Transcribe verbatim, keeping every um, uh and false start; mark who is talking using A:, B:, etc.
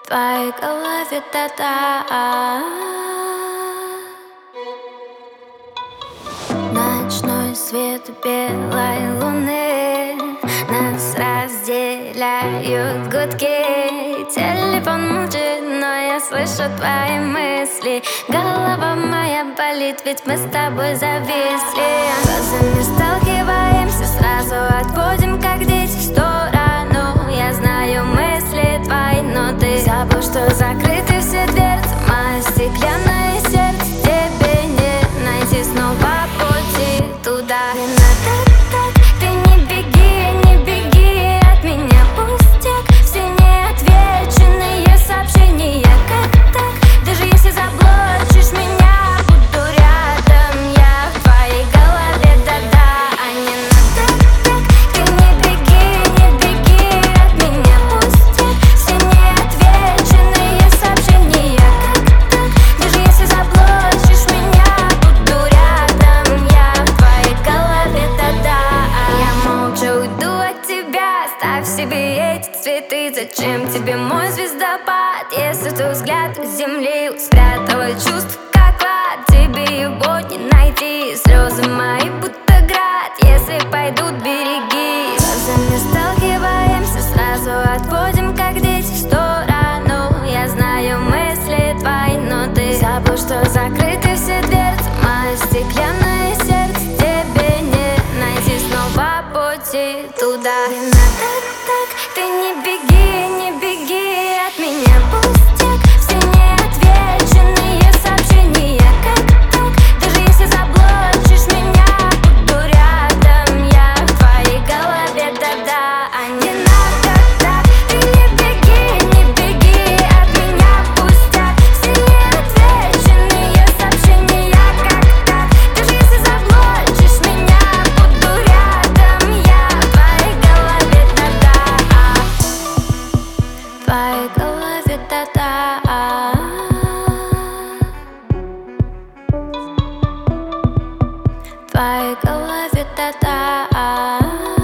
A: В твоей голове да-да. Ночной свет белой луны нас разделяют гудки. Телефон молчит, но я слышу твои мысли. Голова моя болит, ведь мы с тобой зависли. Глазами сталкиваемся, сразу отводим, как дети, в сторону. Я знаю мысли твои, но ты забыл, что закрыты все дверцы. Мое стеклянное сердце тебе не найти снова пути туда. Не надо так, ты не беги, не беги от меня, пустяк. Все неотвеченные сообщения, как так? Даже если заблочишь меня, буду рядом я в твоей голове, да-да. А не надо так, ты не беги, не беги от меня, пустяк. Все неотвеченные сообщения, как так? Даже если заблочишь меня, буду рядом я в твоей голове, да-да. Я молча уйду от тебя, ставь себе эти цветы. Зачем тебе мой звездопад, если твой взгляд с земли спрятала чувств, как клад? Тебе его не найти, слезы мои будто град. Если пойдут, береги. Глазами сталкиваемся, сразу отводим, как дети, в сторону. Я знаю мысли твои, но ты забыл, что закрыты все дверцы. Мое стеклянное сердце тебе не найти снова пути туда. Не надо так, ты не беги, не беги от меня, пустяк. Все неотвеченные сообщения, как так? Даже если заблочишь меня, буду рядом я в твоей голове, да-да. А не надо так, ты не беги, не беги от меня, пустяк. Все неотвеченные сообщения, как так? Даже если заблочишь меня, буду рядом я в твоей голове, да-да. В твоей голове, да-да. В твоей голове, да-да.